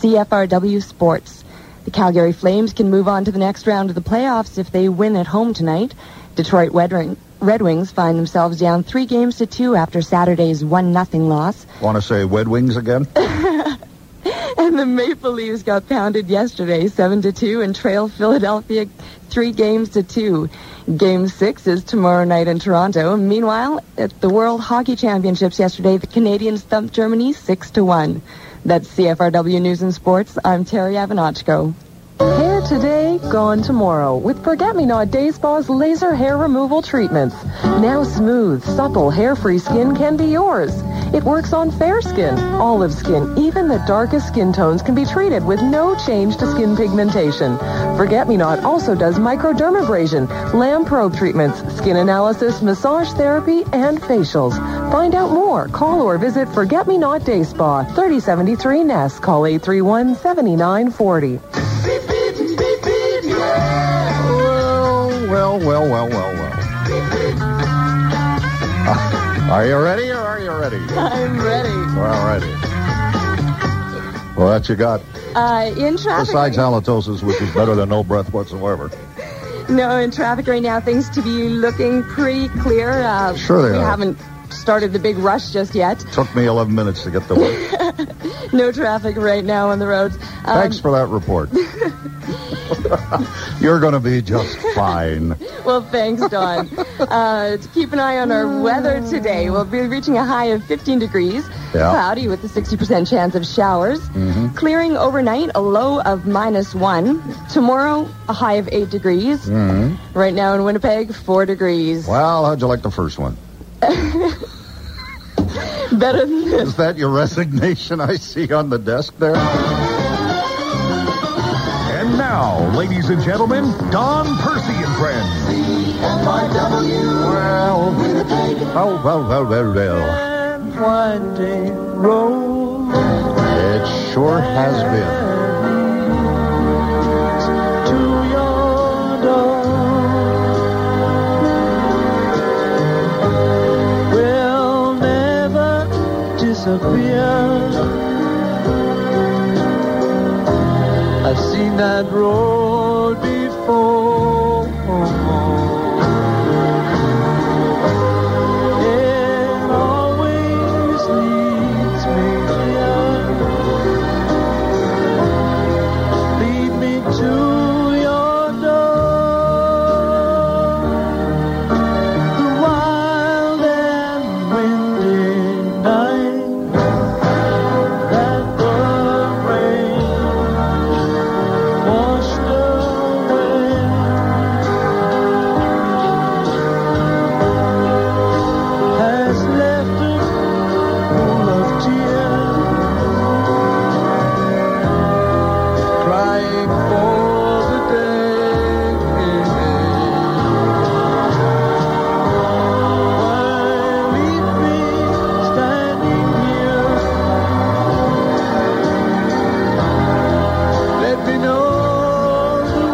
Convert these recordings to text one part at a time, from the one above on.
CFRW Sports. The Calgary Flames can move on to the next round of the playoffs if they win at home tonight. Detroit Red Wings find themselves down 3-2 after Saturday's 1-0 loss. Want to say Red Wings again? And the Maple Leafs got pounded yesterday 7-2 and trail Philadelphia 3-2. Game 6 is tomorrow night in Toronto. Meanwhile, at the World Hockey Championships yesterday, the Canadians thumped Germany 6-1. That's CFRW News and Sports. I'm Terry Avanachko. Hair today, gone tomorrow with Forget-Me-Not Day Spa's laser hair removal treatments. Now smooth, supple, hair-free skin can be yours. It works on fair skin, olive skin, even the darkest skin tones can be treated with no change to skin pigmentation. Forget-Me-Not also does microdermabrasion, lamb probe treatments, skin analysis, massage therapy, and facials. Find out more. Call or visit Forget-Me-Not Day Spa, 3073 Ness. Call 831-7940. Well. Are you ready or are you ready? I'm ready. All righty. Well, what you got? In traffic. Besides halitosis, which is better than no breath whatsoever. No, in traffic right now, things to be looking pretty clear. Sure they are. We haven't started the big rush just yet. Took me 11 minutes to get to work. No traffic right now on the roads. Thanks for that report. You're going to be just fine. Well, thanks, Don. Keep an eye on our weather today. We'll be reaching a high of 15 degrees. Yeah. Cloudy with a 60% chance of showers. Mm-hmm. Clearing overnight, a low of -1. Tomorrow, a high of 8 degrees. Mm-hmm. Right now in Winnipeg, 4 degrees. Well, how'd you like the first one? Better than this. Is that your resignation I see on the desk there? And now, ladies and gentlemen, Don Percy and Friends. CFRW. Well. And winding road. It sure has been. To your door. Will never disappear. I've seen that road before. It always leads me here. Lead me to your door. The wild and windy night that the rain washed away. Has left a pool of tears, crying for the day. Why leave me standing here? Let me know the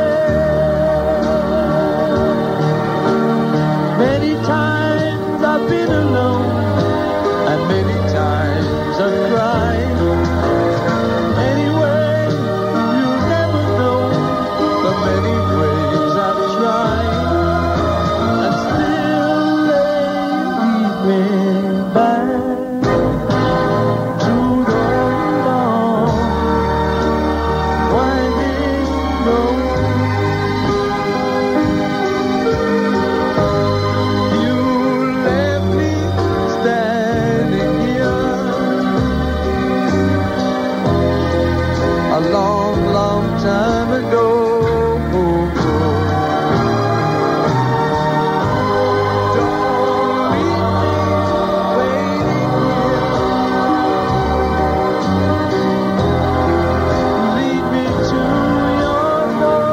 way. Many times I've been alone, and many times I've cried. Anyway, you'll never know the many ways I've tried, and still they lead me back to the long winding road. You left me standing here a long, long time ago. Don't leave me waiting here. Lead me to your door.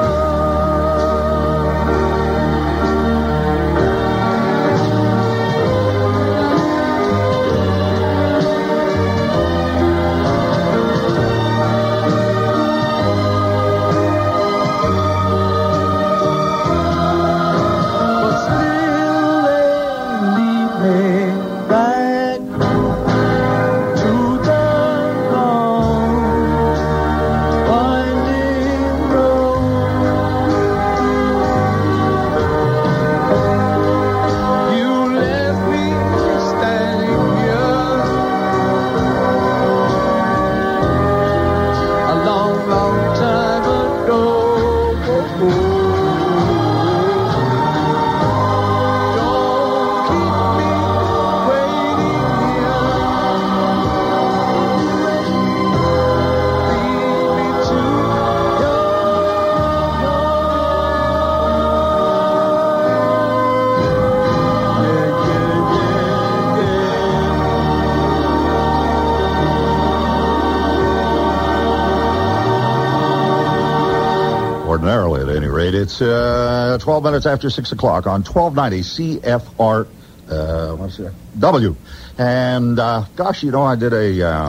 any rate, it's 12 minutes after 6 o'clock on 1290 CFR, what's that? W. And, gosh, you know, I did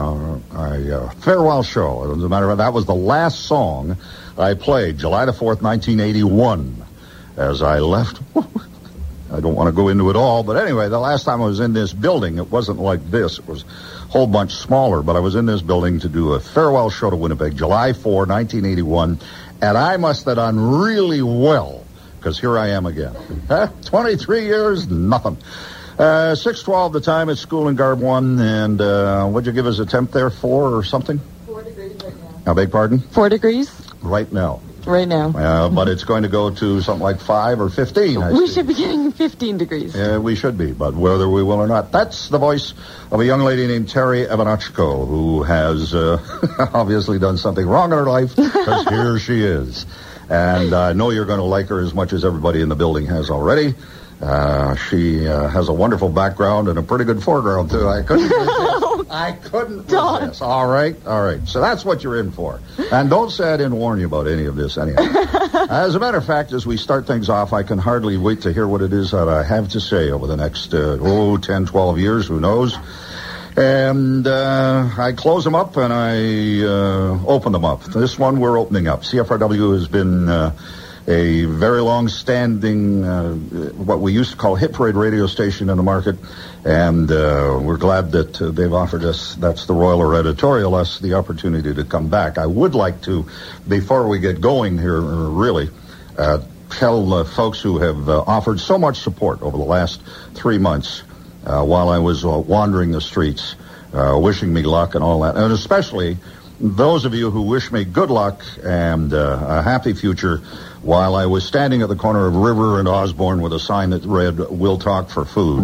a farewell show. As a matter of fact, that was the last song I played, July the 4th, 1981, as I left. I don't want to go into it all, but anyway, the last time I was in this building, it wasn't like this. It was a whole bunch smaller, but I was in this building to do a farewell show to Winnipeg, July 4, 1981, and I must have done really well, because here I am again. 23 years, nothing. 6:12 the time at School and Garb 1, and what'd you give us a temp there, 4 or something? 4 degrees right now. I beg pardon? 4 degrees? Right now. Right now. But it's going to go to something like 5 or 15. We should be getting 15 degrees. Yeah, we should be, but whether we will or not. That's the voice of a young lady named Terry Evanachko, who has obviously done something wrong in her life, because here she is. And I know you're going to like her as much as everybody in the building has already. She has a wonderful background and a pretty good foreground, too. I couldn't resist. All right. So that's what you're in for. And don't say I didn't warn you about any of this anyhow. As a matter of fact, as we start things off, I can hardly wait to hear what it is that I have to say over the next, 10, 12 years, who knows. And I close them up and I open them up. This one we're opening up. CFRW has been a very long-standing, what we used to call hit parade radio station in the market, and we're glad that they've offered us, that's the Royal or Editorial, us the opportunity to come back. I would like to, before we get going here, really, tell folks who have offered so much support over the last 3 months while I was wandering the streets, wishing me luck and all that, and especially those of you who wish me good luck and a happy future while I was standing at the corner of River and Osborne with a sign that read, "We'll talk for food."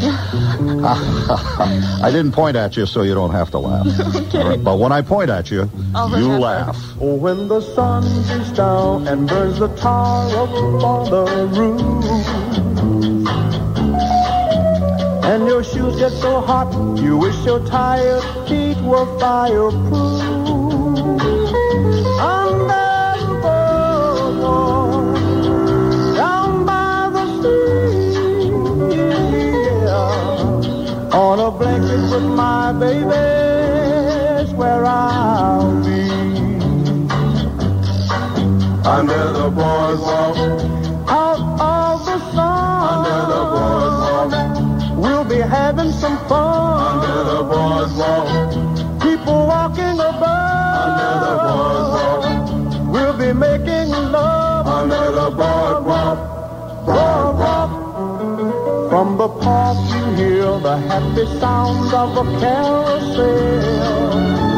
I didn't point at you so you don't have to laugh. Okay. But when I point at you, you laugh. Oh, when the sun beats down and burns the tar up on the roof, and your shoes get so hot, you wish your tired feet were fireproof. Under the boardwalk, down by the sea, yeah. On a blanket with my baby's where I'll be. Under the boardwalk, out of the sun. Under the boardwalk, we'll be having some fun. Under the boardwalk, people walking above. Under the boardwalk, we'll be making love. Under the boardwalk, boardwalk. From the park you hear the happy sounds of a carousel.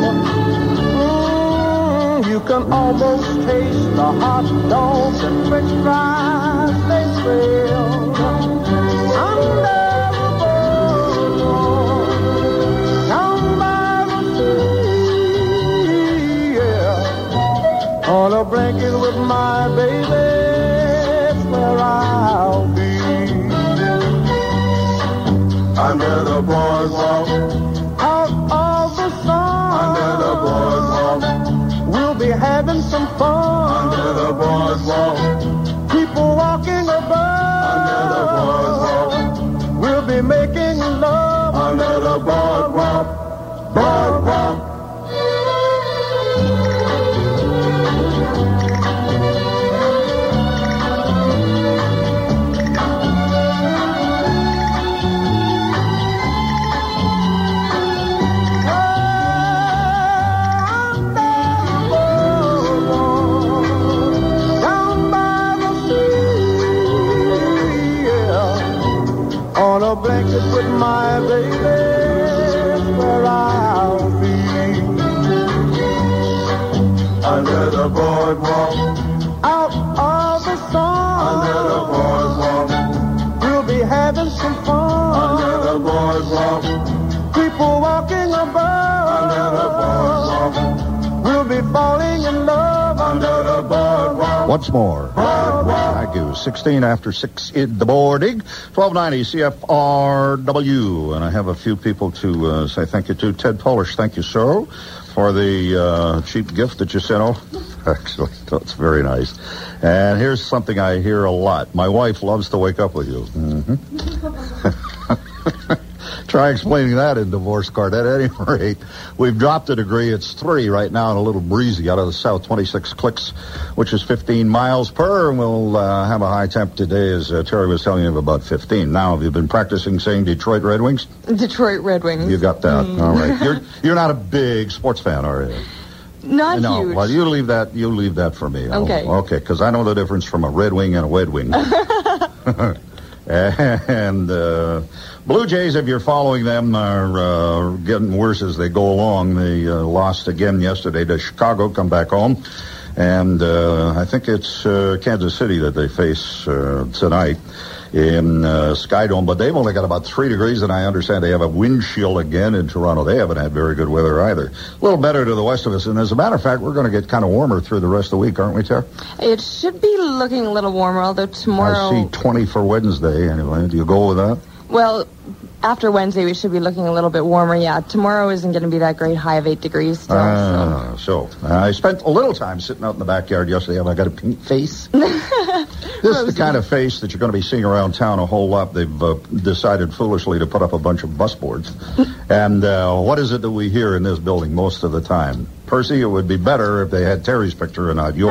You can almost taste the hot dogs and french fries they sell. Under on a blanket with my baby, that's where I'll be. Under the boardwalk, out of the sun. Under the boardwalk, we'll be having some fun. Under the boardwalk, people walking above. Under the boardwalk, we'll be making love. Under the boardwalk, boardwalk. A blanket with my baby, where I'll be. Under the boardwalk, out of the sun. Under the boardwalk, we'll be having some fun. Under the boardwalk, people walking above. Under the boardwalk, we'll be falling in love. Under the boardwalk. Once more. Boardwalk. Thank you. 16 after 6 in the morning. 1290 CFRW. And I have a few people to say thank you to. Ted Polish, thank you, sir, for the cheap gift that you sent over. Actually, that's very nice. And here's something I hear a lot. My wife loves to wake up with you. Try explaining that in divorce card. At any rate, we've dropped a degree. It's 3 right now and a little breezy out of the south. 26 clicks, which is 15 miles per. And we'll have a high temp today, as Terry was telling you, of about 15. Now, have you been practicing saying Detroit Red Wings? Detroit Red Wings. You got that. All right. You're not a big sports fan, are you? Not no, huge. Well, you leave that for me. Okay. Okay, because I know the difference from a Red Wing and a Wed Wing. And Blue Jays, if you're following them, are getting worse as they go along. They lost again yesterday to Chicago, come back home. And I think it's Kansas City that they face tonight in Skydome. But they've only got about 3 degrees, and I understand they have a wind chill again in Toronto. They haven't had very good weather either. A little better to the west of us. And as a matter of fact, we're going to get kind of warmer through the rest of the week, aren't we, Tara? It should be looking a little warmer, although tomorrow... I see 20 for Wednesday, anyway. Do you go with that? Well, after Wednesday, we should be looking a little bit warmer. Yeah, tomorrow isn't going to be that great high of 8 degrees still. I spent a little time sitting out in the backyard yesterday. Have I got a pink face? This is the kind of face that you're going to be seeing around town a whole lot. They've decided foolishly to put up a bunch of bus boards. And what is it that we hear in this building most of the time? Percy, it would be better if they had Terry's picture and not yours.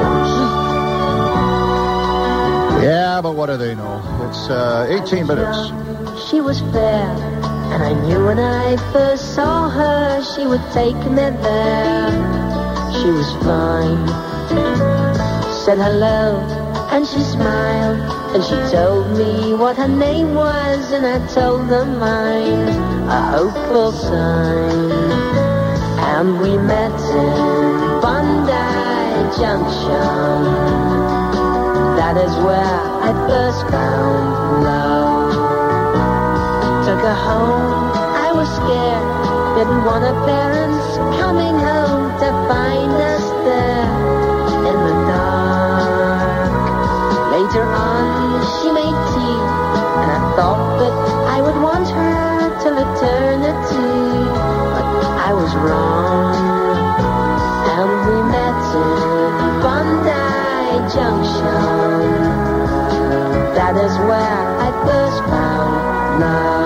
Yeah, but what do they know? It's 18 minutes. She was fair, and I knew when I first saw her she would take me there. She was fine, said hello, and she smiled, and she told me what her name was, and I told her mine, a hopeful sign. And we met in Bondi Junction. That is where I first found love. Took her home, I was scared, didn't want her parents coming home to find us there in the dark. Later on, she made tea, and I thought that I would want her till eternity, but I was wrong. And we met in Bondi Junction. That is where I first found love.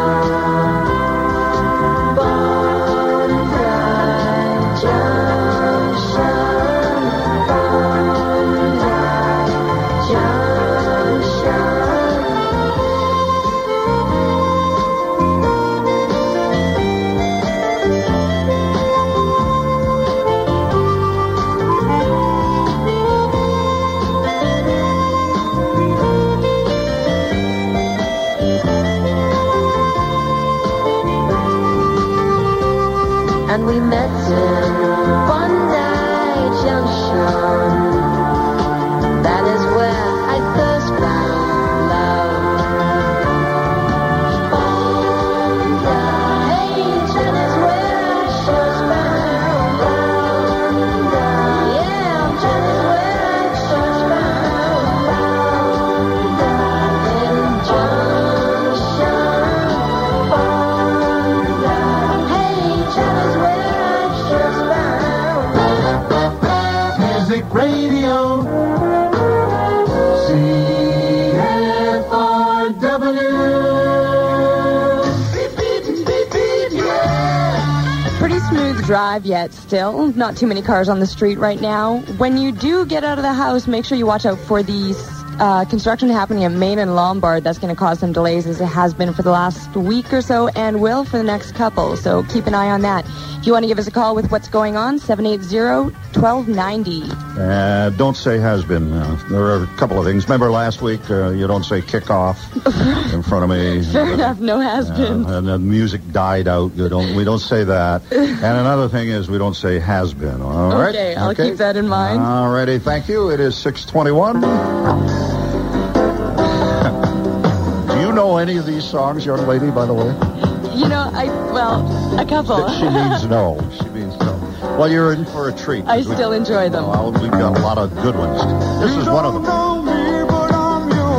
And we met in Bondi Junction. That is where I first found love. Bondi, that is where I first found love. Yeah, that is where I first found love. In Junction, Bondi, that is where Music Radio, CFRW. Pretty smooth drive yet still. Not too many cars on the street right now. When you do get out of the house, make sure you watch out for the construction happening at Main and Lombard. That's going to cause some delays, as it has been for the last week or so and will for the next couple. So keep an eye on that. If you want to give us a call with what's going on, 780-1290. Don't say has been. There are a couple of things. Remember last week, you don't say kickoff in front of me. Fair enough, no has been. And the music died out. We don't say that. And another thing is we don't say has been. All right? Okay, I'll keep that in mind. All righty, thank you. It is 6:21. Do you know any of these songs, young lady, by the way? You know, a couple. She means no. She means no. Well, you're in for a treat. I still enjoy them. We've got a lot of good ones. This is one of them. Know me, but I'm your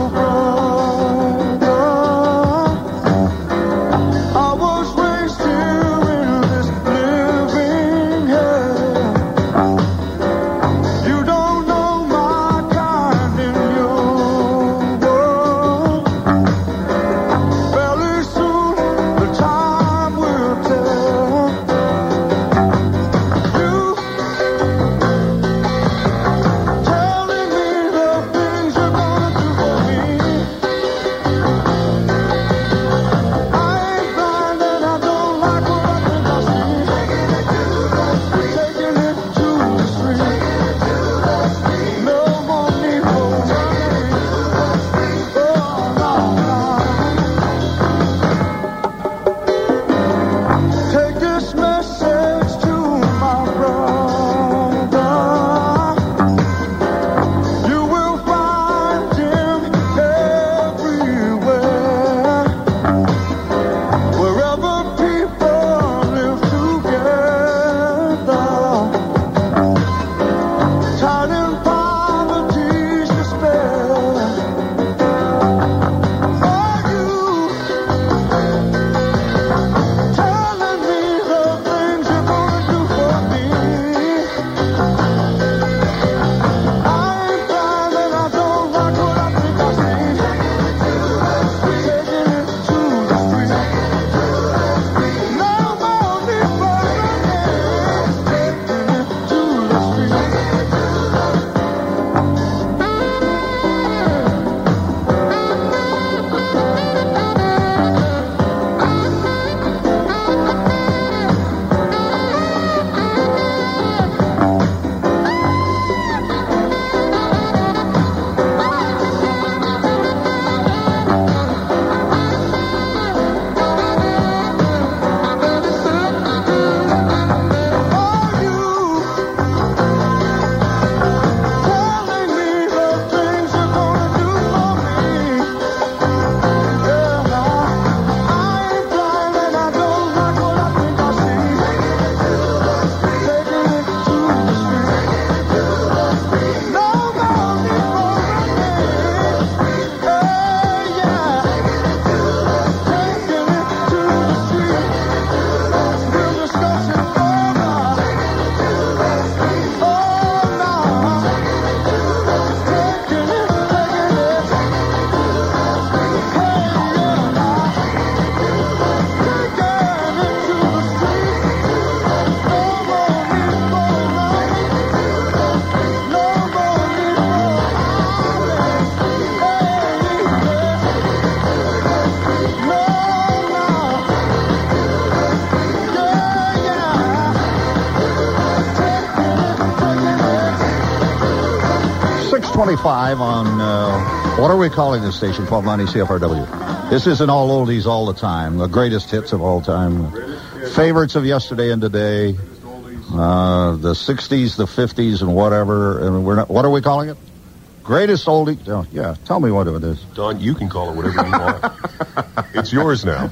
.25 on, what are we calling this station? 1290 CFRW. This isn't all oldies all the time. The greatest hits of all time. Favorites of yesterday and today. The 60s, the 50s, and whatever. And what are we calling it? Greatest oldie. Oh, yeah, tell me what it is. Don, you can call it whatever you want. It's yours now.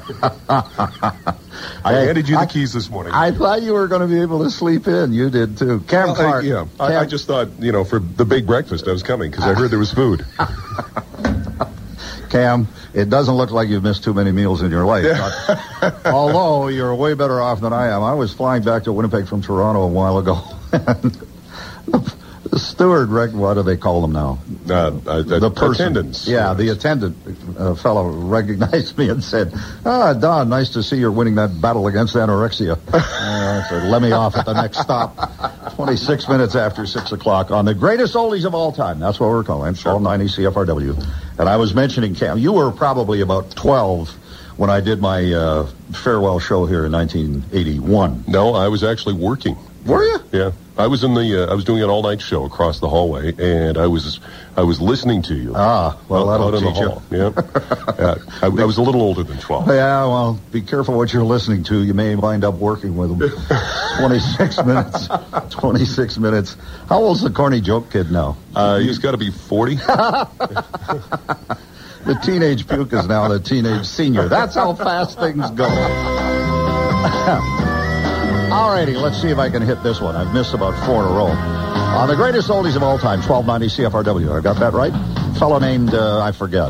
I handed you the keys this morning. I thought you were going to be able to sleep in. You did, too. Cam Clark. I just thought, for the big breakfast I was coming because I heard there was food. Cam, it doesn't look like you've missed too many meals in your life. But, although you're way better off than I am. I was flying back to Winnipeg from Toronto a while ago. The steward, what do they call them now? The person. Attendants. Yeah, the attendant fellow recognized me and said, Don, nice to see you're winning that battle against anorexia. I said, let me off at the next stop. 26 minutes after 6 o'clock on the greatest oldies of all time. That's what we're calling it, 1290 CFRW. And I was mentioning, Cam, you were probably about 12 when I did my farewell show here in 1981. No, I was actually working. Were you? Yeah. I was I was doing an all-night show across the hallway, and I was listening to you. Well, that'll out in the teach you. hall. Yeah. I was a little older than 12. Yeah, well, be careful what you're listening to. You may wind up working with them. 26 minutes. 26 minutes. How old's the corny joke kid now? He's got to be 40. The teenage puke is now the teenage senior. That's how fast things go. Alrighty, let's see if I can hit this one. I've missed about 4 in a row. On the greatest oldies of all time, 1290 CFRW. I got that right? Fellow named, I forget.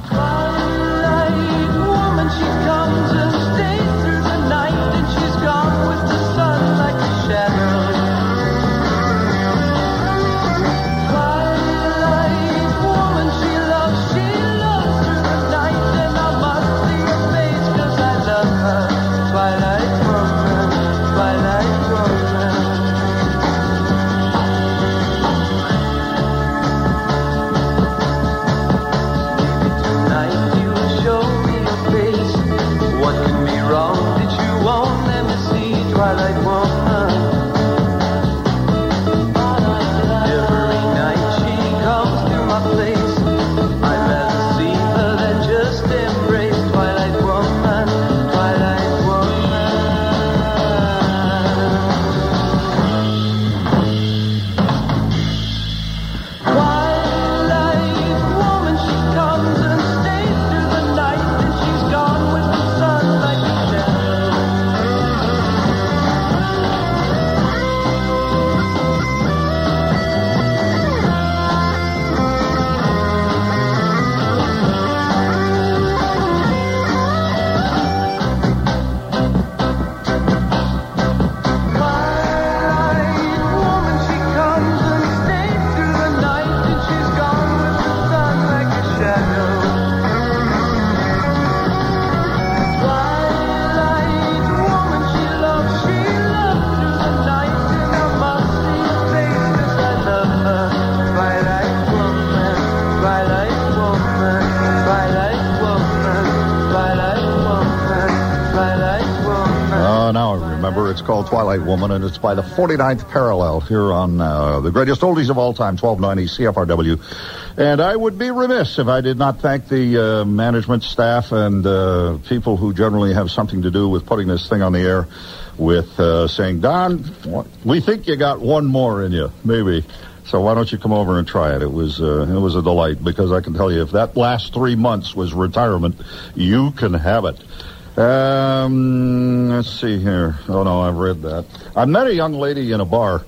Tonight It's called Twilight Woman, and it's by the 49th Parallel here on the greatest oldies of all time, 1290 CFRW. And I would be remiss if I did not thank the management staff and people who generally have something to do with putting this thing on the air with saying, Don, we think you got one more in you, maybe. So why don't you come over and try it? It was a delight, because I can tell you, if that last 3 months was retirement, you can have it. Let's see here. Oh, no, I've read that. I met a young lady in a bar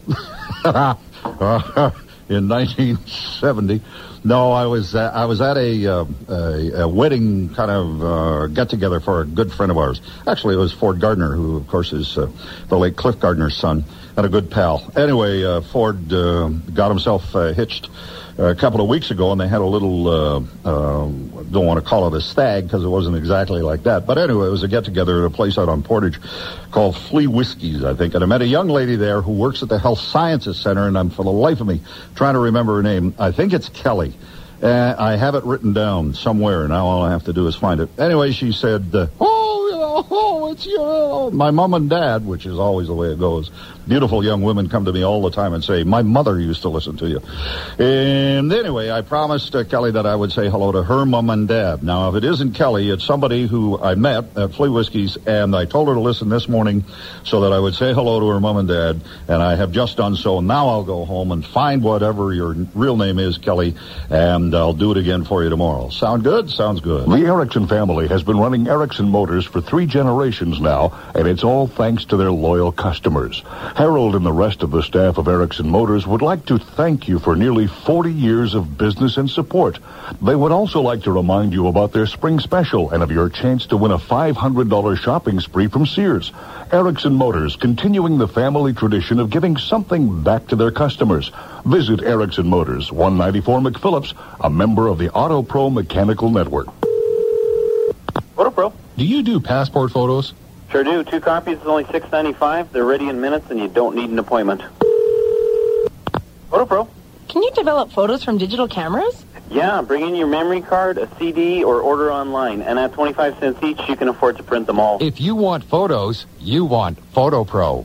in 1970. No, I was at a wedding kind of get-together for a good friend of ours. Actually, it was Ford Gardner, who, of course, is the late Cliff Gardner's son, and a good pal. Anyway, Ford got himself hitched a couple of weeks ago, and they had a little, don't want to call it a stag, because it wasn't exactly like that. But anyway, it was a get-together at a place out on Portage called Flea Whiskies, I think. And I met a young lady there who works at the Health Sciences Center, and I'm, for the life of me, trying to remember her name. I think it's Kelly. I have it written down somewhere. Now all I have to do is find it. Anyway, she said, it's you. My mom and dad, which is always the way it goes. Beautiful young women come to me all the time and say, my mother used to listen to you. And anyway, I promised Kelly that I would say hello to her mom and dad. Now, if it isn't Kelly, it's somebody who I met at Flea Whiskies, and I told her to listen this morning so that I would say hello to her mom and dad, and I have just done so. Now I'll go home and find whatever your real name is, Kelly, and I'll do it again for you tomorrow. Sound good? Sounds good. The Erickson family has been running Erickson Motors for 3 generations now, and it's all thanks to their loyal customers. Harold and the rest of the staff of Erickson Motors would like to thank you for nearly 40 years of business and support. They would also like to remind you about their spring special and of your chance to win a $500 shopping spree from Sears. Erickson Motors, continuing the family tradition of giving something back to their customers. Visit Erickson Motors, 194 McPhillips, a member of the Auto Pro Mechanical Network. Auto Pro. Do you do passport photos? Sure do. 2 copies is only $6.95. They're ready in minutes, and you don't need an appointment. Auto Pro. Can you develop photos from digital cameras? Yeah, bring in your memory card, a CD, or order online. And at 25 cents each, you can afford to print them all. If you want photos, you want Photo Pro.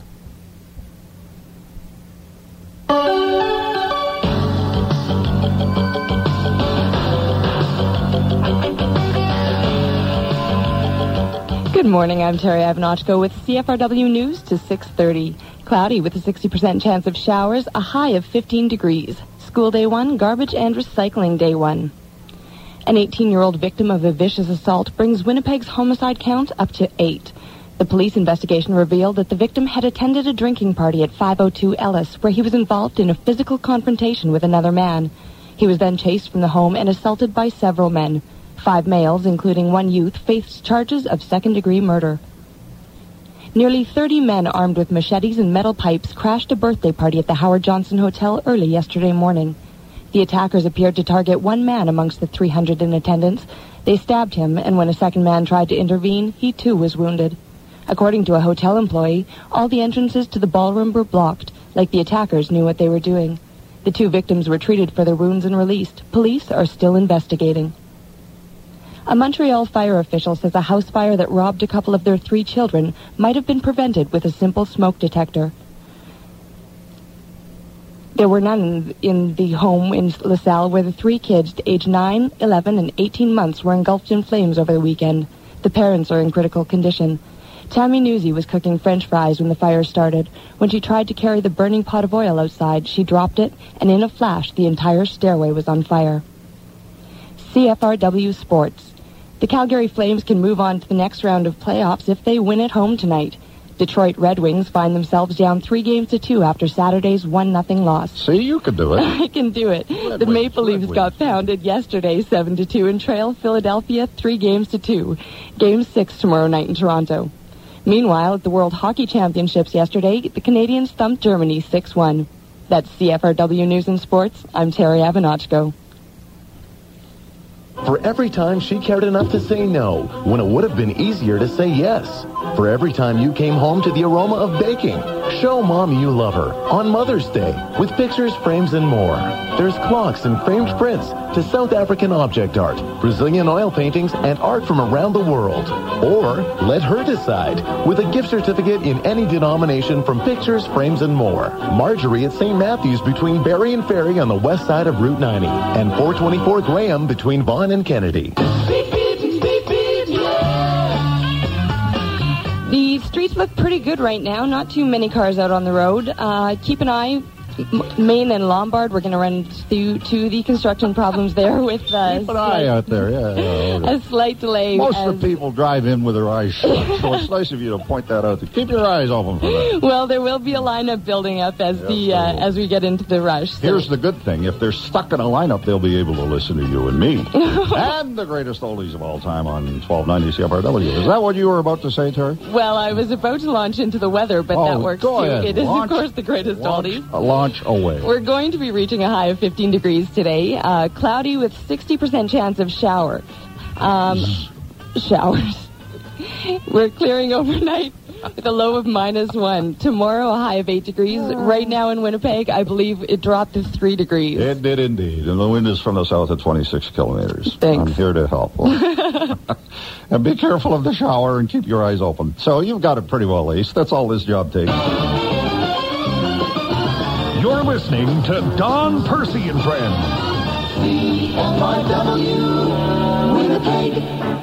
Good morning, I'm Terry Avanachko with CFRW News to 6:30. Cloudy with a 60% chance of showers, a high of 15 degrees. School day 1, garbage and recycling day 1. An 18-year-old victim of a vicious assault brings Winnipeg's homicide count up to 8. The police investigation revealed that the victim had attended a drinking party at 502 Ellis, where he was involved in a physical confrontation with another man. He was then chased from the home and assaulted by several men. 5 males, including 1 youth, faced charges of second-degree murder. Nearly 30 men armed with machetes and metal pipes crashed a birthday party at the Howard Johnson Hotel early yesterday morning. The attackers appeared to target 1 man amongst the 300 in attendance. They stabbed him, and when a second man tried to intervene, he too was wounded. According to a hotel employee, all the entrances to the ballroom were blocked, like the attackers knew what they were doing. The 2 victims were treated for their wounds and released. Police are still investigating. A Montreal fire official says a house fire that robbed a couple of their 3 children might have been prevented with a simple smoke detector. There were none in the home in LaSalle where the 3 kids, aged 9, 11, and 18 months, were engulfed in flames over the weekend. The parents are in critical condition. Tammy Newsy was cooking French fries when the fire started. When she tried to carry the burning pot of oil outside, she dropped it, and in a flash, the entire stairway was on fire. CFRW Sports. The Calgary Flames can move on to the next round of playoffs if they win at home tonight. Detroit Red Wings find themselves down 3-2 after Saturday's 1-0 loss. See, you can do it. I can do it. The Maple Leafs got pounded yesterday 7-2 and trail Philadelphia 3-2. Game 6 tomorrow night in Toronto. Meanwhile, at the World Hockey Championships yesterday, the Canadians thumped Germany 6-1. That's CFRW News and Sports. I'm Terry Avanachko. For every time she cared enough to say no, when it would have been easier to say yes. For every time you came home to the aroma of baking. Show Mom you love her on Mother's Day with pictures, frames, and more. There's clocks and framed prints to South African object art, Brazilian oil paintings, and art from around the world. Or let her decide with a gift certificate in any denomination from pictures, frames, and more. Marjorie at St. Matthew's between Barrie and Ferry on the west side of Route 90 and 424 Graham between Vaughan and Kennedy. The streets look pretty good right now. Not too many cars out on the road. Keep an eye. Main and Lombard, we're going to run through to the construction problems there with Keep an eye out there, yeah. A slight delay. Most of the people drive in with their eyes shut, so it's nice of you to point that out. Keep your eyes open for that. Well, there will be a lineup building up as as we get into the rush. So. Here's the good thing. If they're stuck in a lineup, they'll be able to listen to you and me. And the greatest oldies of all time on 1290 CFRW. Is that what you were about to say, Terry? Well, I was about to launch into the weather, but that works too. Ahead. It is, of course, the greatest oldies. Launch away. We're going to be reaching a high of 15 degrees today. Cloudy with 60% chance of shower. Showers. We're clearing overnight with a low of -1. Tomorrow, a high of 8 degrees. Right now in Winnipeg, I believe it dropped to 3 degrees. It did indeed. And the wind is from the south at 26 kilometers. Thanks. I'm here to help. And be careful of the shower and keep your eyes open. So you've got it pretty well aced. That's all this job takes. You're listening to Don Percy and Friends. CFRW Winnipeg.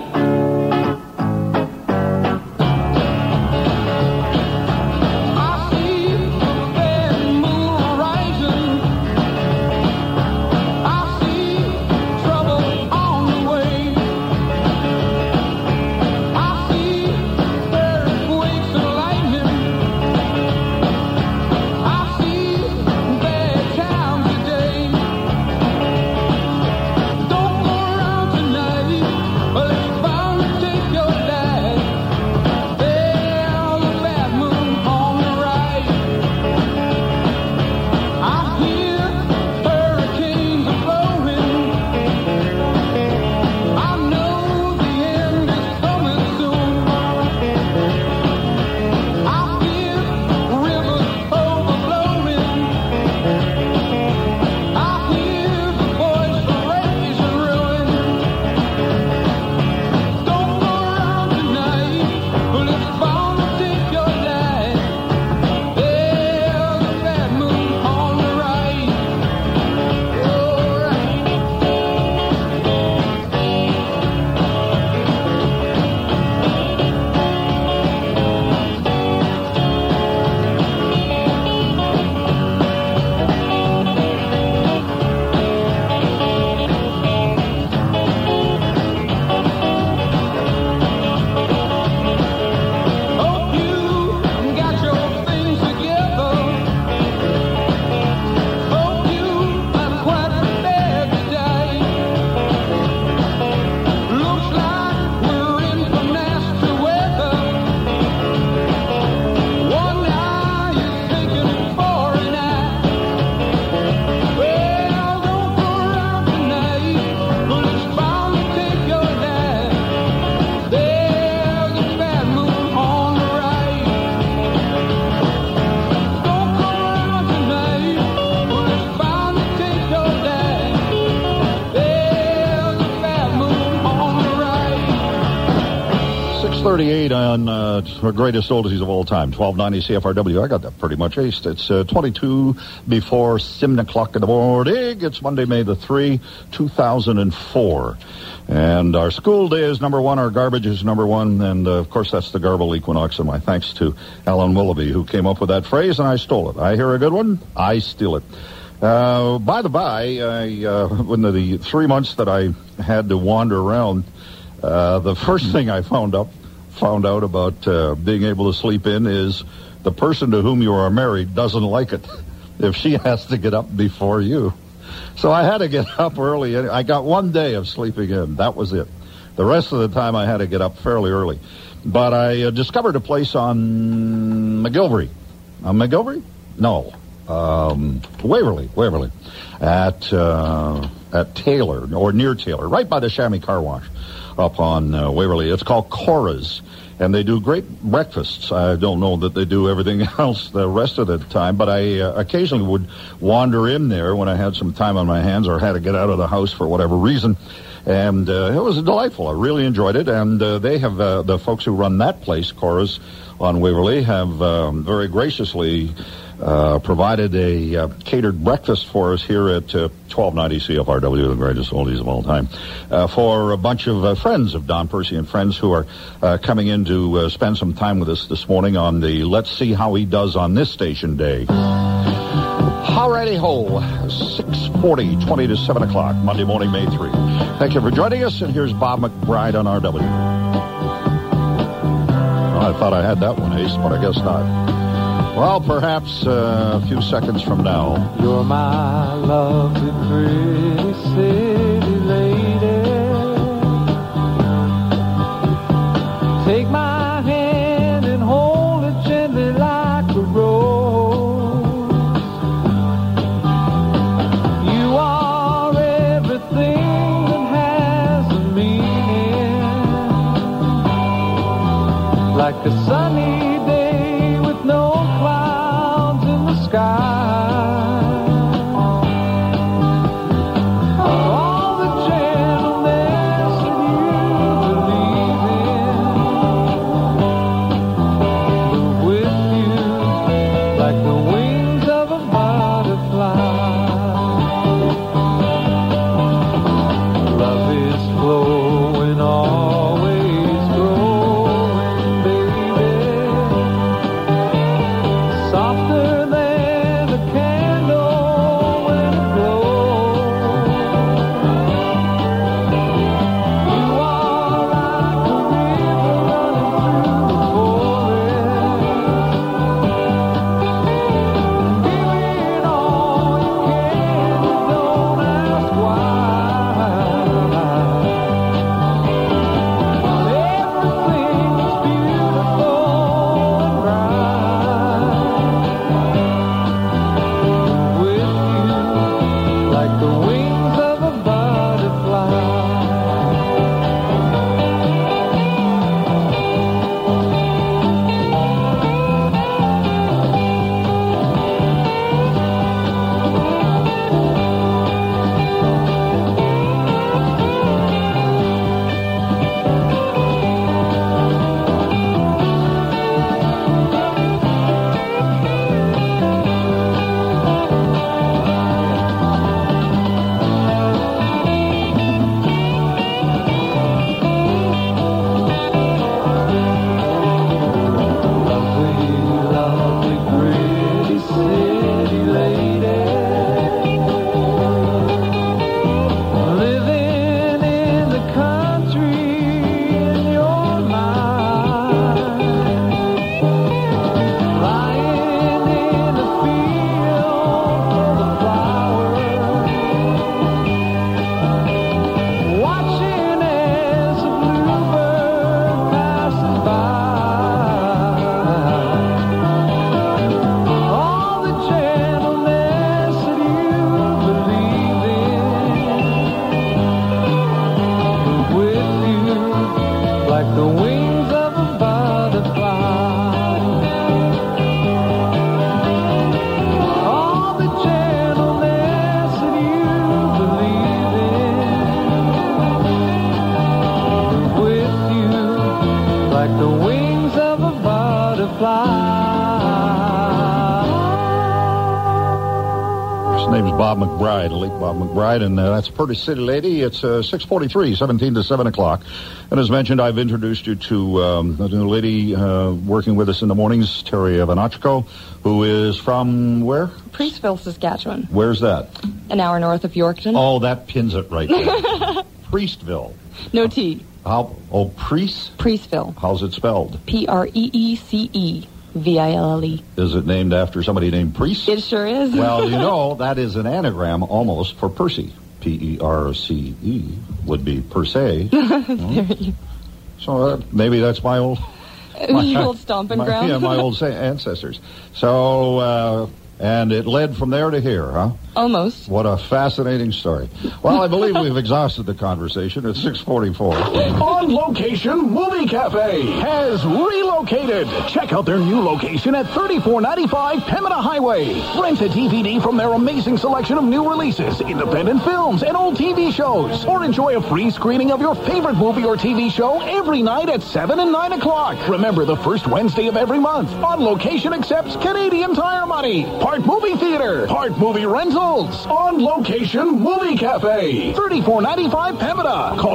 On our greatest oldies of all time, 1290 CFRW. I got that pretty much aced. It's 22 before 7 o'clock in the morning. It's Monday, May the 3, 2004. And our school day is number one. Our garbage is number one. And, of course, that's the Garble Equinox. And my thanks to Alan Willoughby, who came up with that phrase, and I stole it. I hear a good one, I steal it. By the by, in the 3 months that I had to wander around, the first thing I found out about being able to sleep in is the person to whom you are married doesn't like it if she has to get up before you. So I had to get up early. I got 1 day of sleeping in. That was it. The rest of the time I had to get up fairly early. But I discovered a place on McGilvery. On McGilvery? No. Waverly, at Taylor, or near Taylor, right by the Chamois Car Wash up on Waverly. It's called Cora's, and they do great breakfasts. I don't know that they do everything else the rest of the time, but I occasionally would wander in there when I had some time on my hands or had to get out of the house for whatever reason. And it was delightful. I really enjoyed it. And they have, the folks who run that place, Cora's on Waverly, have very graciously provided a catered breakfast for us here at 1290 CFRW, the greatest oldies of all time, for a bunch of friends of Don Percy and friends who are coming in to spend some time with us this morning on the Let's See How He Does on This Station Day. Alrighty ho, 6:40, 20 to 7 o'clock, Monday morning, May 3. Thank you for joining us, and here's Bob McBride on RW. Well, I thought I had that one, Ace, but I guess not. Well, perhaps a few seconds from now. You're my lovely, pretty city lady. Take my hand and hold it gently like a rose. You are everything that has a meaning. Like a sunny day with no clouds in the sky. All the gentleness that you believe in. With you, like the wings of a butterfly. Love is flowing, always growing, baby. Softer than a candle when it glows. You are like a river running through the forest. Giving all you can, but don't ask why. Everything is beautiful and bright. With you, like the wings of a butterfly. Lovely, pretty city lady. Living in the country in your mind. Lying in the field for the flowers. Watching as a bluebird passes by. All the gentleness that you believe in. With you, like the wings of a butterfly. All the gentleness that you believe in. With you, like the wings of a butterfly. His name's Bob McBride, late Bob McBride, and that's Pretty City Lady. It's 6:43, 17 to 7 o'clock. And as mentioned, I've introduced you to a new lady working with us in the mornings, Terry Ivanachko, who is from where? Priestville, Saskatchewan. Where's that? An hour north of Yorkton. Oh, that pins it right there. Priestville. No T. How? Oh, Priest? Priestville. How's it spelled? Preeceville. Is it named after somebody named Priest? It sure is. Well, you know, that is an anagram almost for Percy. Perce would be per se. So maybe that's my old... The old stomping ground. Yeah, my old ancestors. So And it led from there to here, huh? Almost. What a fascinating story. Well, I believe we've exhausted the conversation. It's 6:44. On Location Movie Cafe has relocated. Check out their new location at 3495 Pembina Highway. Rent a DVD from their amazing selection of new releases, independent films, and old TV shows. Or enjoy a free screening of your favorite movie or TV show every night at 7 and 9 o'clock. Remember, the first Wednesday of every month. On Location accepts Canadian Tire money. Part movie theater, part movie rentals. On Location Movie Cafe, 3495 Pembina. Call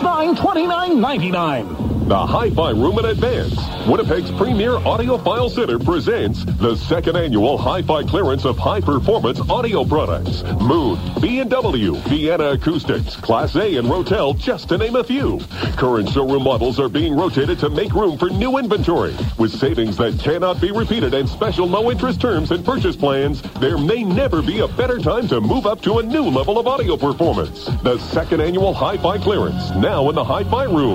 269-2999. The Hi-Fi Room in Advance, Winnipeg's premier audiophile center, presents the second annual Hi-Fi clearance of high-performance audio products. Moon, B&W, Vienna Acoustics, Class A, and Rotel, just to name a few. Current showroom models are being rotated to make room for new inventory. With savings that cannot be repeated and special low-interest terms and purchase plans, there may never be a better time to move up to a new level of audio performance. The second annual Hi-Fi clearance, now in the Hi-Fi Room.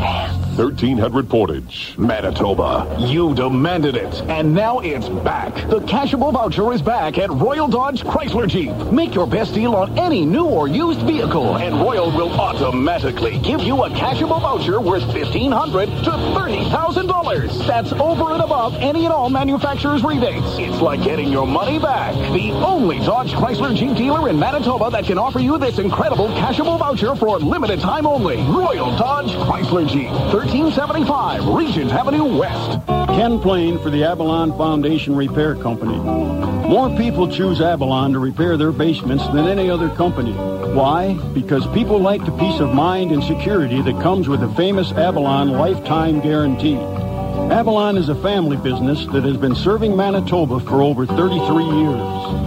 1300 Portage, Manitoba. You demanded it, and now it's back. The Cashable Voucher is back at Royal Dodge Chrysler Jeep. Make your best deal on any new or used vehicle, and Royal will automatically give you a Cashable Voucher worth $1,500 to $30,000. That's over and above any and all manufacturer's rebates. It's like getting your money back. The only Dodge Chrysler Jeep dealer in Manitoba that can offer you this incredible Cashable Voucher for a limited time only. Royal Dodge Chrysler Jeep. 1375 Regent Avenue West. Ken Plain for the Avalon Foundation Repair Company. More people choose Avalon to repair their basements than any other company. Why? Because people like the peace of mind and security that comes with the famous Avalon Lifetime Guarantee. Avalon is a family business that has been serving Manitoba for over 33 years.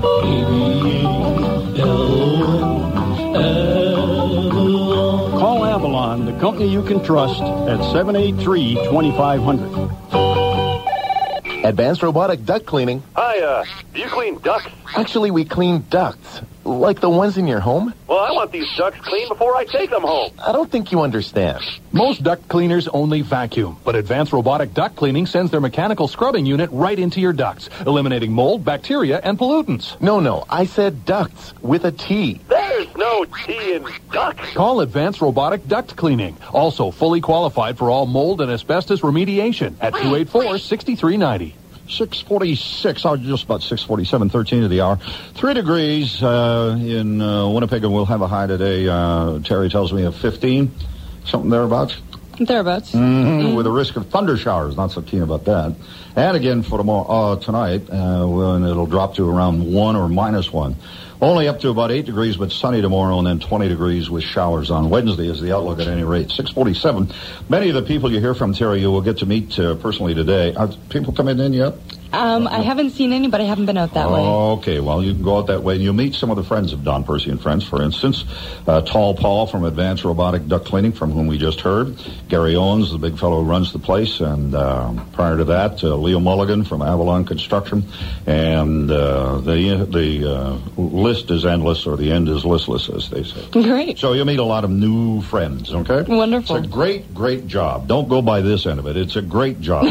Call Avalon, the company you can trust, at 783-2500. Advanced Robotic Duct Cleaning. Hi, do you clean ducks? Actually, we clean ducts. Like the ones in your home? Well, I want these ducts cleaned before I take them home. I don't think you understand. Most duct cleaners only vacuum, but Advanced Robotic Duct Cleaning sends their mechanical scrubbing unit right into your ducts, eliminating mold, bacteria, and pollutants. No, I said ducts with a T. There's no T in duct. Call Advanced Robotic Duct Cleaning, also fully qualified for all mold and asbestos remediation at 284-6390. 6:46, just about 6:47, 13 of the hour. 3 degrees in Winnipeg, and we'll have a high today. Terry tells me of 15, something thereabouts. Thereabouts. Mm-hmm. With a risk of thunder showers. Not so keen about that. And again for tomorrow, tonight, when it'll drop to around 1 or -1. Only up to about 8 degrees, but sunny tomorrow, and then 20 degrees with showers on Wednesday is the outlook at any rate. 6:47. Many of the people you hear from, Terry, you will get to meet personally today. Are people coming in yet? I haven't seen any, but I haven't been out that way. Okay, well, you can go out that way, and you'll meet some of the friends of Don Percy and Friends, for instance. Tall Paul from Advanced Robotic Duct Cleaning, from whom we just heard. Gary Owens, the big fellow who runs the place, and prior to that, Leo Mulligan from Avalon Construction. And the list is endless, or the end is listless, as they say. Great. So you'll meet a lot of new friends, okay? Wonderful. It's a great, great job. Don't go by this end of it. It's a great job.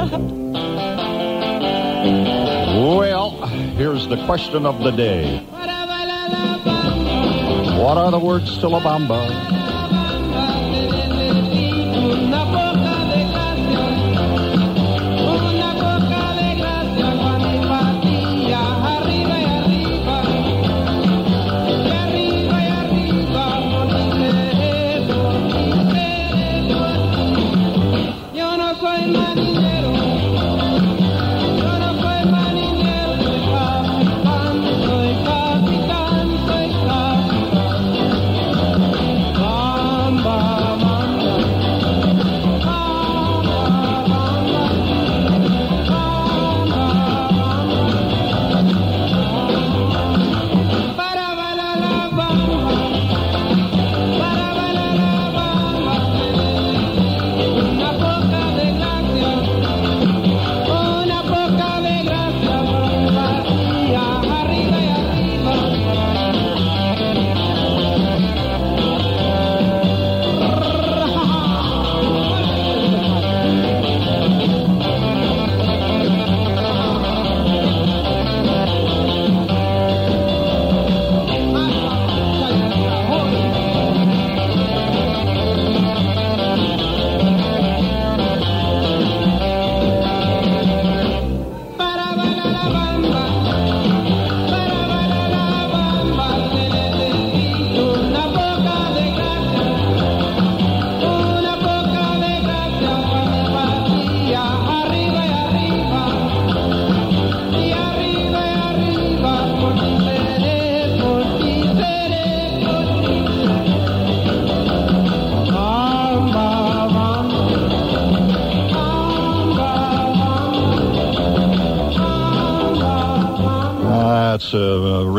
Well, here's the question of the day. What are the words to La Bamba?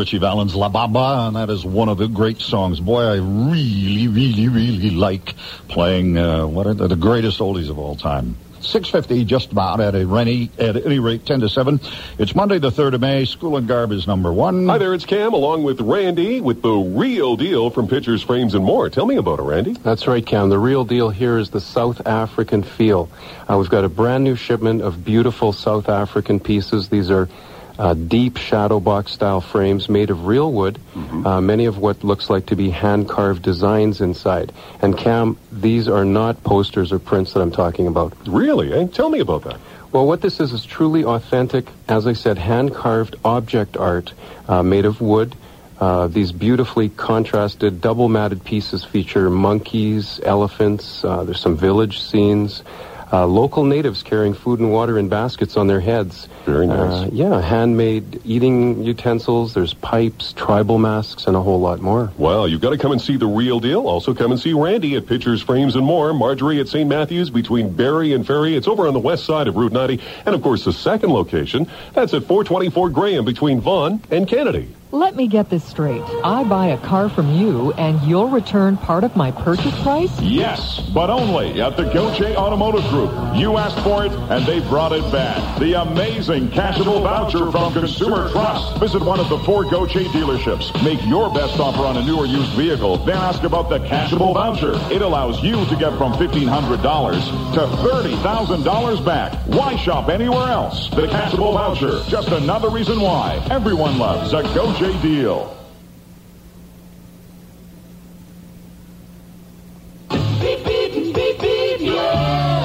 Ritchie Valens' La Bamba, and that is one of the great songs. Boy, I really, really, really like playing what are the greatest oldies of all time. 6:50, just about at any rate, 10 to 7. It's Monday, the 3rd of May. School and Garb is number one. Hi there, it's Cam, along with Randy, with the real deal from Pictures, Frames, and More. Tell me about it, Randy. That's right, Cam. The real deal here is the South African feel. We've got a brand new shipment of beautiful South African pieces. These are deep shadow box style frames made of real wood, many of what looks like to be hand-carved designs inside. And Cam, these are not posters or prints that I'm talking about. Really? Eh? Tell me about that. Well, what this is truly authentic, as I said, hand-carved object art made of wood. These beautifully contrasted double-matted pieces feature monkeys, elephants, there's some village scenes, local natives carrying food and water in baskets on their heads. Very nice. Handmade eating utensils, there's pipes, tribal masks, and a whole lot more. Well, you've got to come and see the real deal. Also come and see Randy at Pictures, Frames, and More. Marjorie at St. Matthews between Barrie and Ferry. It's over on the west side of Route 90. And, of course, the second location, that's at 424 Graham between Vaughan and Kennedy. Let me get this straight. I buy a car from you, and you'll return part of my purchase price? Yes, but only at the Gauthier Automotive Group. You asked for it, and they brought it back. The amazing cashable voucher from Consumer Trust. Visit one of the 4 Gauthier dealerships. Make your best offer on a new or used vehicle. Then ask about the cashable voucher. It allows you to get from $1,500 to $30,000 back. Why shop anywhere else? The cashable voucher. Just another reason why everyone loves a Gauthier deal. Beep, beep, beep, beep, yeah.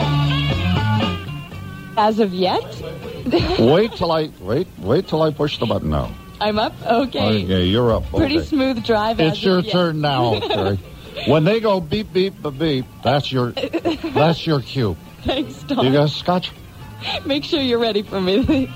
As of yet? Wait till I push the button now. I'm up? Okay. Okay, you're up. Pretty Okay. smooth drive. It's your turn now, Terry. When they go beep, beep, beep, beep, that's your cue. Thanks, Tom. You got scotch? Make sure you're ready for me.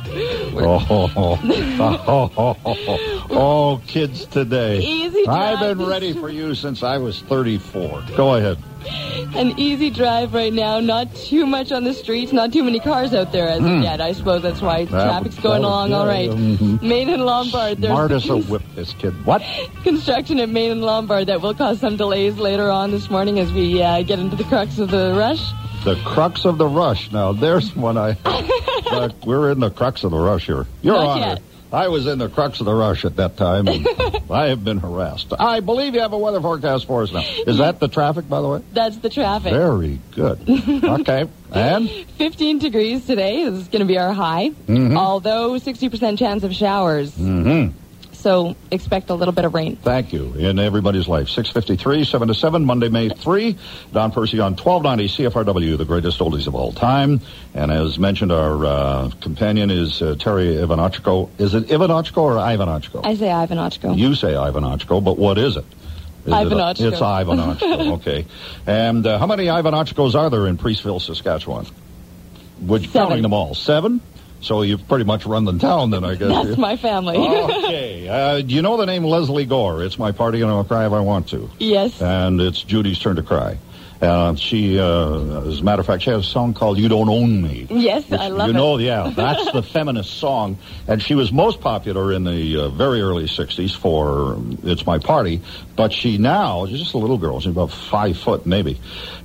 Oh, kids today. Easy drive. I've been ready for you since I was 34. Go ahead. An easy drive right now. Not too much on the streets. Not too many cars out there as of yet. I suppose that's why traffic's going along all right. Main and Lombard. Smart as a whip, this kid. What? Construction at Main and Lombard that will cause some delays later on this morning as we get into the crux of the rush. The crux of the rush. Now, there's one we're in the crux of the rush here. Your Not Honor, yet. I was in the crux of the rush at that time, and I have been harassed. I believe you have a weather forecast for us now. Is that the traffic, by the way? That's the traffic. Very good. Okay. And? 15 degrees today. This is going to be our high. Although 60% chance of showers. So expect a little bit of rain. Thank you. In everybody's life. 6:53, 7 to 7, Monday, May 3. Don Percy on 1290 CFRW, the greatest oldies of all time. And as mentioned, our companion is Terry Ivanachko. Is it Ivanachko or Ivanachko? I say Ivanachko. You say Ivanachko, but what is it? Ivanachko. It's Ivanachko, okay. And how many Ivanachkos are there in Priestville, Saskatchewan? Counting them all? 7? So you've pretty much run the town then, I guess. That's my family. Okay. Do you know the name Leslie Gore? It's my party and I'll cry if I want to. Yes. And it's Judy's turn to cry. She, as a matter of fact, she has a song called You Don't Own Me. Yes, I love it. You know, yeah, that's the feminist song. And she was most popular in the very early 60s for It's My Party. But she's just a little girl. She's about 5 foot, maybe.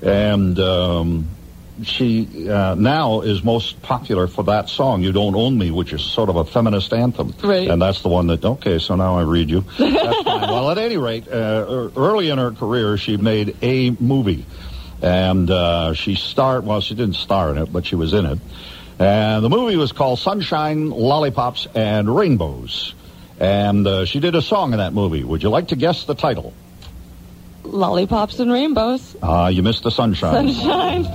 And she now is most popular for that song, You Don't Own Me, which is sort of a feminist anthem. Right. And that's the one that, okay, so now I read you. That's fine. Well, at any rate, early in her career, she made a movie. And she didn't star in it, but she was in it. And the movie was called Sunshine, Lollipops, and Rainbows. And she did a song in that movie. Would you like to guess the title? Lollipops and rainbows. You missed the sunshine. Sunshine.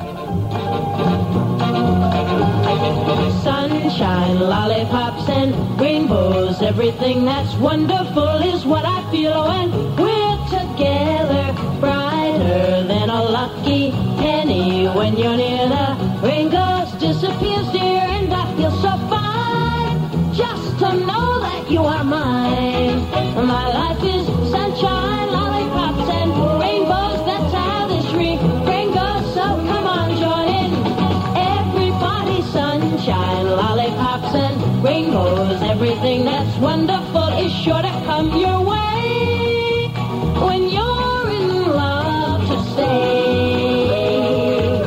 Sunshine, lollipops, and rainbows. Everything that's wonderful is what I feel when we're together. Brighter than a lucky penny when you're near. The rain goes, disappears, dear, and I feel so fine. Just to know that you are mine. My life is sunshine, lollipops, and rainbows. That's how this ring goes. So come on, join in. Everybody, sunshine, lollipops, and rainbows. Everything that's wonderful is sure to come come your way when you're in love to stay.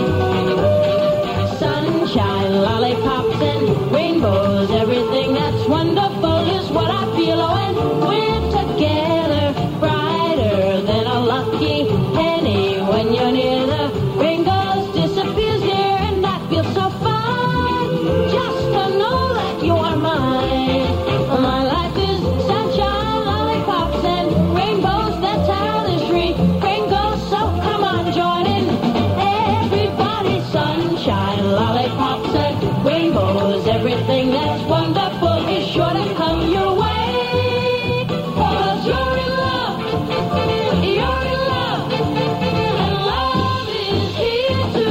Sunshine, lollipops, and rainbows, everything that's wonderful is what I feel when we're together. Brighter than a lucky penny when you're near. The rain goes, disappears there, and that feels so fine. Just to know that you are mine. My life is sunshine, lollipops, and rainbows. That's how this rain goes. So come on, join in. Everybody, sunshine, lollipops, and rainbows. Everything that's wonderful is sure to come your way. 'Cause you're in love. You're in love. And love is here to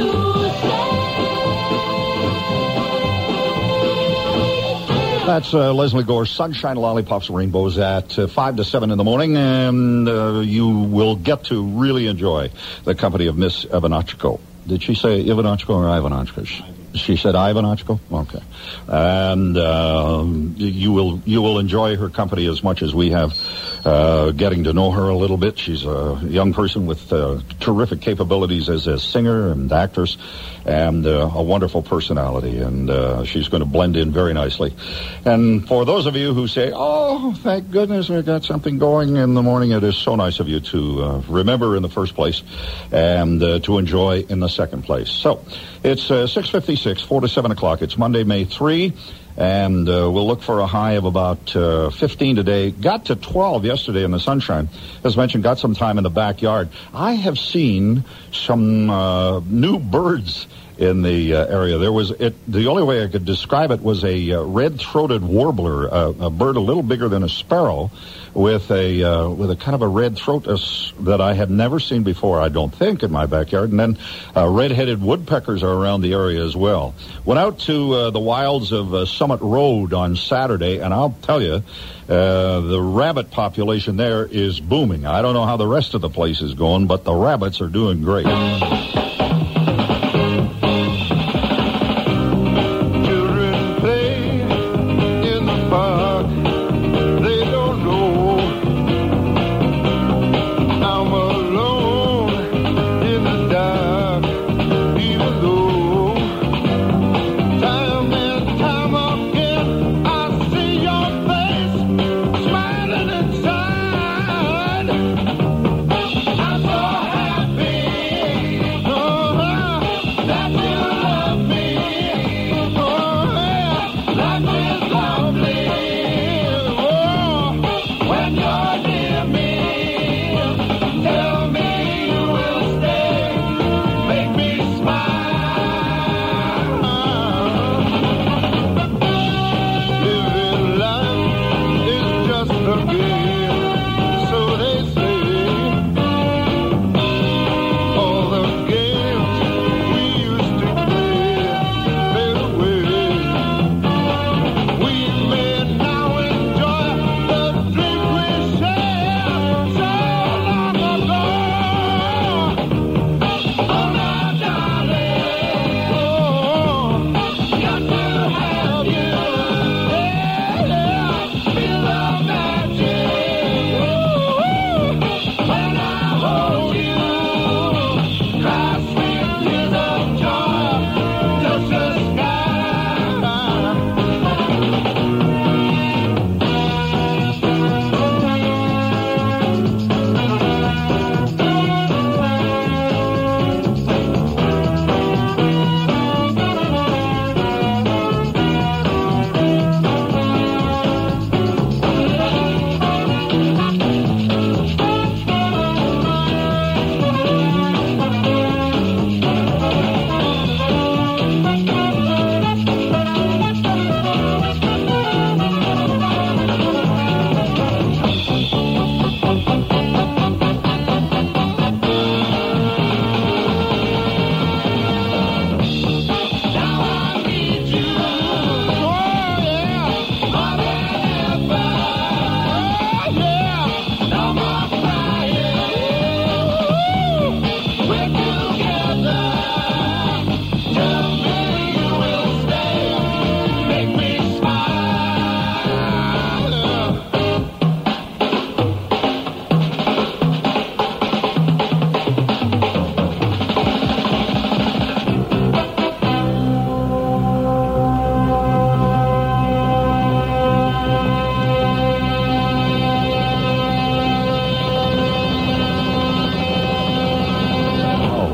That's Leslie Gore's Sunshine, Lollipops, Rainbows at 5 to 7 in the morning, and you will get to really enjoy the company of Miss Ivanachko. Did she say Ivanachko or Ivanachko? She said Ivanachko? Okay. And you will enjoy her company as much as we have getting to know her a little bit. She's a young person with terrific capabilities as a singer and actress, and a wonderful personality, and she's going to blend in very nicely. And for those of you who say, oh, thank goodness we got something going in the morning, it is so nice of you to remember in the first place and to enjoy in the second place. So it's 6:56, 4 to 7 o'clock. It's Monday, May 3, and we'll look for a high of about 15 today. Got to 12 yesterday in the sunshine. As mentioned, got some time in the backyard. I have seen some new birds in the area. There was the only way I could describe it was a red-throated warbler, a bird a little bigger than a sparrow, with a kind of a red throat that I had never seen before, I don't think, in my backyard. And then red-headed woodpeckers are around the area as well. Went out to the wilds of Summit Road on Saturday, and I'll tell you, the rabbit population there is booming. I don't know how the rest of the place is going, but the rabbits are doing great.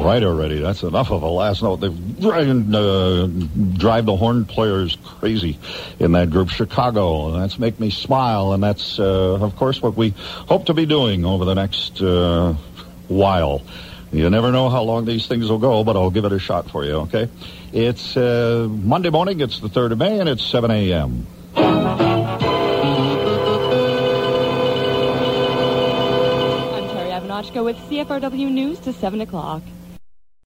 right already. That's enough of a last note. They've drive the horn players crazy in that group. Chicago, and that's make me smile, and that's, of course, what we hope to be doing over the next while. You never know how long these things will go, but I'll give it a shot for you, okay? It's Monday morning. It's the 3rd of May, and it's 7 a.m. I'm Terry Avanachko with CFRW News to 7 o'clock.